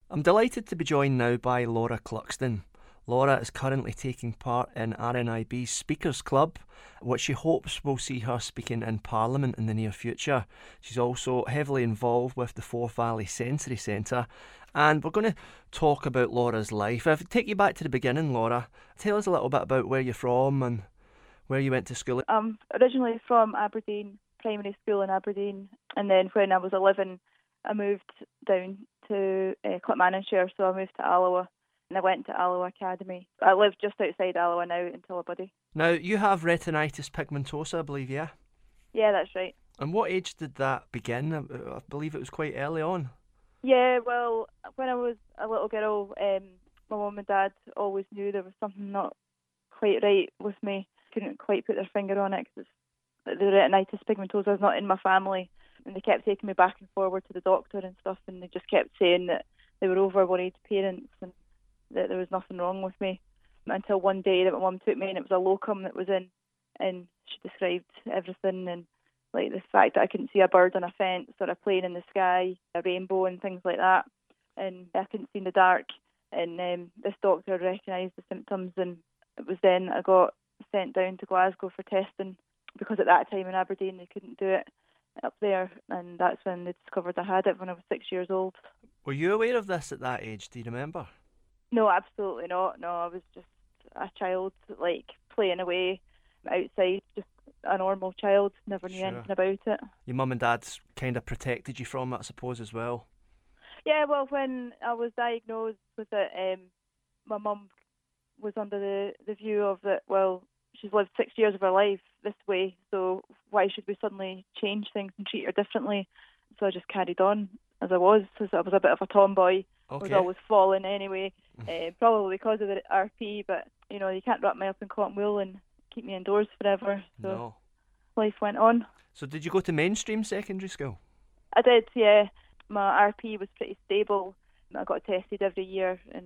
I'm delighted to be joined now by Laura Cluxton. Laura is currently taking part in RNIB's Speakers Club, which she hopes will see her speaking in Parliament in the near future. She's also heavily involved with the Forth Valley Sensory Centre, and we're going to talk about Laura's life. If I take you back to the beginning, Laura, tell us a little bit about where you're from and where you went to school. I'm originally from Aberdeen, primary school in Aberdeen, and then when I was 11, I moved down to Clackmannanshire, so I moved to Alloa, and I went to Alloa Academy. I live just outside Alloa now in Tullibody. Now, you have retinitis pigmentosa, I believe, yeah? Yeah, that's right. And what age did that begin? I believe it was quite early on. Yeah, well, when I was a little girl, my mum and dad always knew there was something not quite right with me. Couldn't quite put their finger on it because the retinitis pigmentosa is not in my family. And they kept taking me back and forward to the doctor and stuff, and they just kept saying that they were over-worried parents and that there was nothing wrong with me. Until one day that my mum took me and it was a locum that was in, and she described everything, and like the fact that I couldn't see a bird on a fence or a plane in the sky, a rainbow and things like that. And I couldn't see in the dark. And this doctor recognised the symptoms, and it was then I got sent down to Glasgow for testing, because at that time in Aberdeen they couldn't do it up there, and that's when they discovered I had it when I was 6 years old. Were you aware of this at that age? Do you remember? No, absolutely not. No, I was just a child, like playing away outside, just a normal child, never knew anything about it. Your mum and dad kind of protected you from it, I suppose, as well. Yeah, well, when I was diagnosed with it, my mum was under the view of that, well, she's lived 6 years of her life this way, so why should we suddenly change things and treat her differently? So I just carried on as I was, because I was a bit of a tomboy. I was always falling anyway, probably because of the RP, but, you know, you can't wrap me up in cotton wool and keep me indoors forever, so No. Life went on. So did you go to mainstream secondary school? I did, yeah. My RP was pretty stable. I got tested every year, and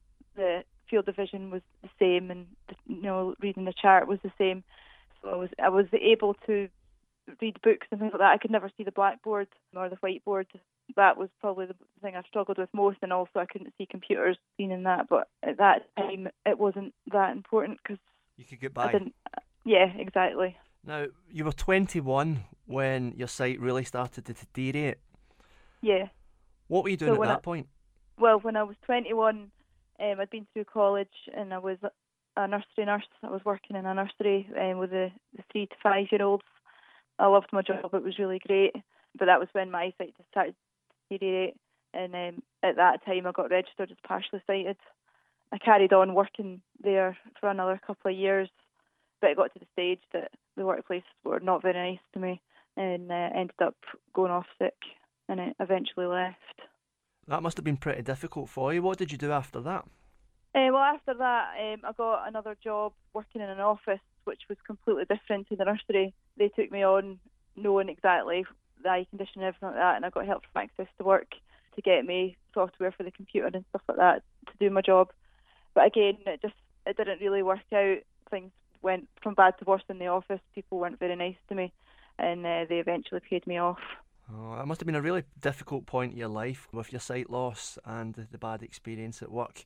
the field division was the same, and reading the chart was the same. So I was able to read books and things like that. I could never see the blackboard or the whiteboard. That was probably the thing I struggled with most, and also I couldn't see computers being in that. But at that time, it wasn't that important because you could get by. I didn't. Yeah, exactly. Now, you were 21 when your sight really started to deteriorate. Yeah. What were you doing at that point? Well, when I was 21, I'd been through college and I was a nursery nurse. I was working in a nursery with the 3 to 5 year olds. I loved my job. It was really great. But that was when my sight just started to deteriorate. And at that time, I got registered as partially sighted. I carried on working there for another couple of years. But it got to the stage that the workplace were not very nice to me, and ended up going off sick, and it eventually left. That must have been pretty difficult for you. What did you do after that? Well, after that, I got another job working in an office, which was completely different to the nursery. They took me on knowing exactly the eye condition and everything like that, and I got help from Access to Work to get me software for the computer and stuff like that to do my job. But again, it didn't really work out. Things went from bad to worse in the office. People weren't very nice to me, and they eventually paid me off. Oh, that must have been a really difficult point in your life with your sight loss and the bad experience at work.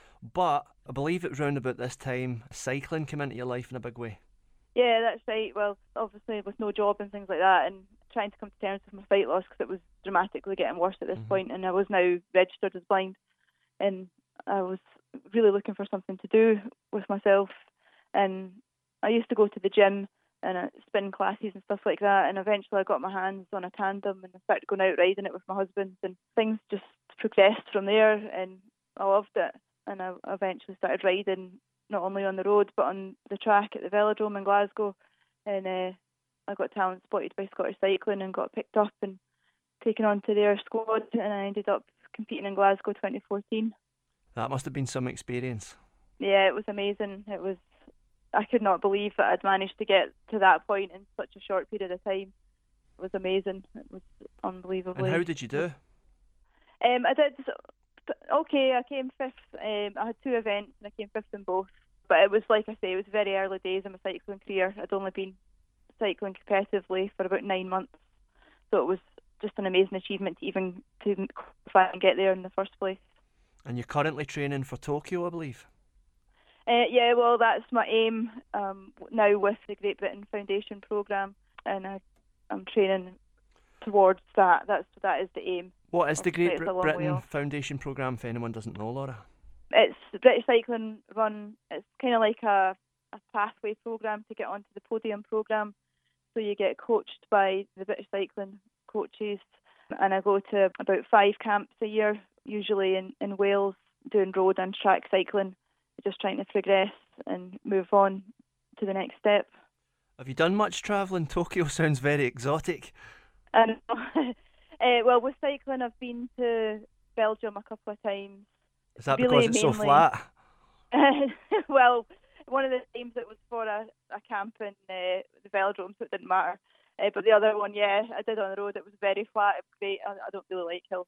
But I believe it was round about this time cycling came into your life in a big way. Yeah, that's right. Well, obviously with no job and things like that, and trying to come to terms with my sight loss because it was dramatically getting worse at this point, and I was now registered as blind, and I was really looking for something to do with myself. And I used to go to the gym and spin classes and stuff like that, and eventually I got my hands on a tandem and I started going out riding it with my husband, and things just progressed from there, and I loved it. And I eventually started riding not only on the road but on the track at the Velodrome in Glasgow, and I got talent spotted by Scottish Cycling and got picked up and taken onto their squad, and I ended up competing in Glasgow 2014. That must have been some experience. Yeah, it was amazing. I could not believe that I'd managed to get to that point in such a short period of time. It was amazing. It was unbelievable. And how did you do? I did okay. I came fifth. I had 2 events and I came fifth in both. But it was, like I say, it was very early days in my cycling career. I'd only been cycling competitively for about 9 months. So it was just an amazing achievement to even to qualify and get there in the first place. And you're currently training for Tokyo, I believe. Yeah, well, that's my aim now with the Great Britain Foundation programme, and I'm training towards that. That is the aim. What is the Obviously, Great it's a long way Britain off. Foundation programme, if anyone doesn't know, Laura? It's the British Cycling Run. It's kind of like a pathway programme to get onto the podium programme. So you get coached by the British Cycling coaches, and I go to about 5 camps a year, usually in Wales, doing road and track cycling, just trying to progress and move on to the next step. Have you done much travelling? Tokyo sounds very exotic. And well, with cycling, I've been to Belgium a couple of times. Is that really because it's so mainly flat? Well, one of the times it was for a camp in the velodrome, so it didn't matter. But the other one, yeah, I did on the road. It was very flat. It was great. I don't really like hills.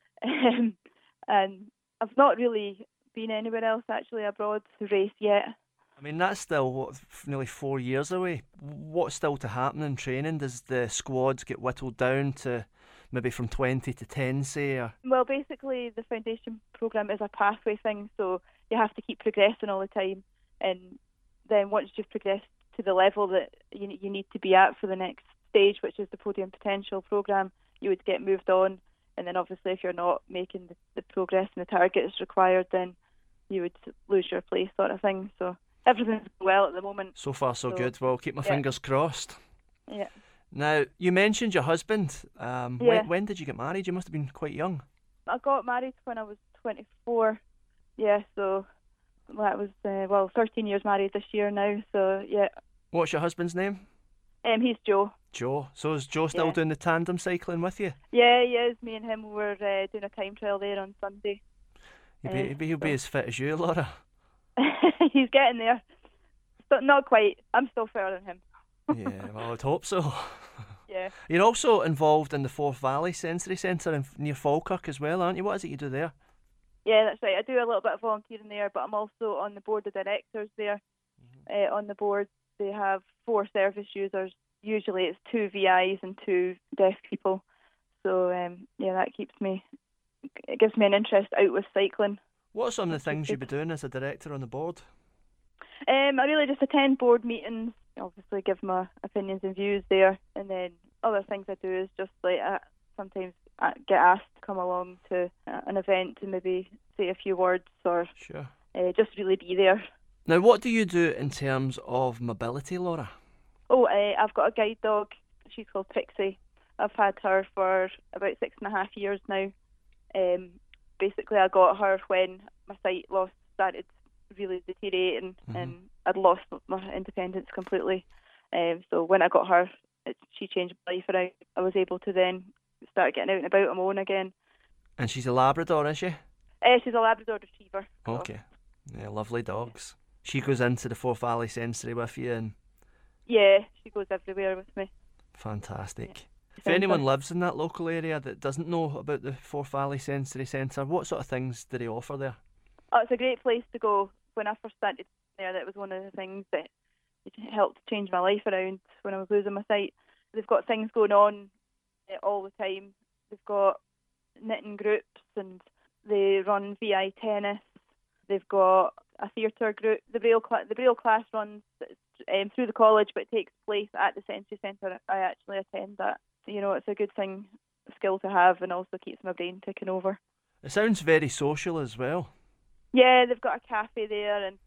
And I've not really been anywhere else actually abroad to race yet. I mean, that's still, nearly 4 years away. What's still to happen in training? Does the squads get whittled down to maybe from 20 to 10, say? Or? Well, basically, the foundation programme is a pathway thing, so you have to keep progressing all the time. And then once you've progressed to the level that you need to be at for the next stage, which is the Podium Potential programme, you would get moved on. And then obviously if you're not making the progress and the targets required, then you would lose your place, sort of thing. So everything's going well at the moment. So far so good. Well, keep my fingers crossed. Yeah. Now, you mentioned your husband. Yeah. When did you get married? You must have been quite young. I got married when I was 24. Yeah, so that was, 13 years married this year now. So, yeah. What's your husband's name? He's Joe. Joe. So is Joe still doing the tandem cycling with you? Yeah, he is. Me and him were doing a time trial there on Sunday. He'll be as fit as you, Laura. He's getting there. But not quite. I'm still fitter than him. Yeah, well, I'd hope so. Yeah. You're also involved in the Forth Valley Sensory Centre near Falkirk as well, aren't you? What is it you do there? Yeah, that's right. I do a little bit of volunteering there, but I'm also on the board of directors there. On the board, they have 4 service users. Usually it's 2 VIs and 2 deaf people. So, that it gives me an interest out with cycling. What are some of the things you'd be doing as a director on the board? I really just attend board meetings, obviously give my opinions and views there, and then other things I do is just like sometimes get asked to come along to an event and maybe say a few words or just really be there. Now, what do you do in terms of mobility, Laura? Oh, I've got a guide dog. She's called Pixie. I've had her for about 6.5 years now. Basically, I got her when my sight loss started really deteriorating and I'd lost my independence completely. So when I got her, she changed my life around. I was able to then start getting out and about on my own again. And she's a Labrador, is she? She's a Labrador Retriever. So. Okay. Yeah, lovely dogs. She goes into the Forth Valley Sensory with you and... Yeah, she goes everywhere with me. Fantastic. Yeah. If anyone lives in that local area that doesn't know about the Forth Valley Sensory Centre, what sort of things do they offer there? Oh, it's a great place to go. When I first started there, that was one of the things that helped change my life around when I was losing my sight. They've got things going on all the time. They've got knitting groups and they run VI tennis. They've got a theatre group. The Braille class runs through the college, but it takes place at the Sensory Centre. I actually attend that. So, it's a good skill to have, and also keeps my brain ticking over. It sounds very social as well. Yeah, they've got a cafe there, and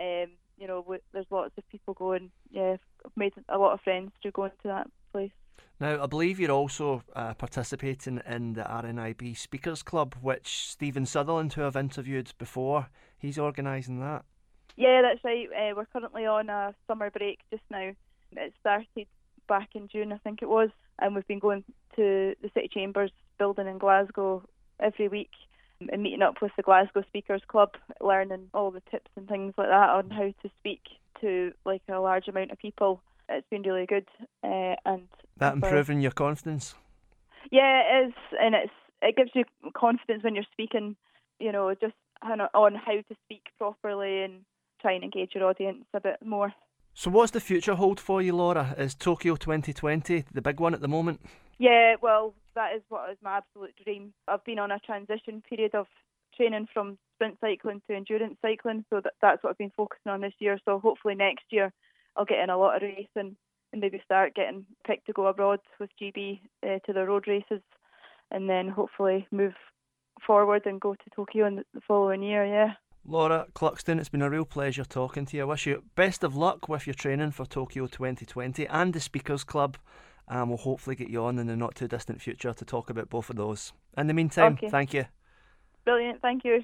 there's lots of people going. Yeah, I've made a lot of friends through going to that place. Now, I believe you're also participating in the RNIB Speakers Club, which Stephen Sutherland, who I've interviewed before, he's organising that. Yeah, that's right. We're currently on a summer break just now. It started back in June, I think it was, and we've been going to the City Chambers building in Glasgow every week and meeting up with the Glasgow Speakers Club, learning all the tips and things like that on how to speak to like a large amount of people. It's been really good. And that improving your confidence? Yeah, it is, and it gives you confidence when you're speaking, just on how to speak properly and try and engage your audience a bit more. So what's the future hold for you, Laura? Is Tokyo 2020 the big one at the moment? Yeah, well, that is what is my absolute dream. I've been on a transition period of training from sprint cycling to endurance cycling, so that's what I've been focusing on this year. So hopefully next year I'll get in a lot of racing and maybe start getting picked to go abroad with GB to the road races, and then hopefully move forward and go to Tokyo in the following year. Yeah. Laura Cluxton, it's been a real pleasure talking to you. I wish you best of luck with your training for Tokyo 2020 and the Speakers Club, and we'll hopefully get you on in the not too distant future to talk about both of those. In the meantime, Thank you. Brilliant, thank you.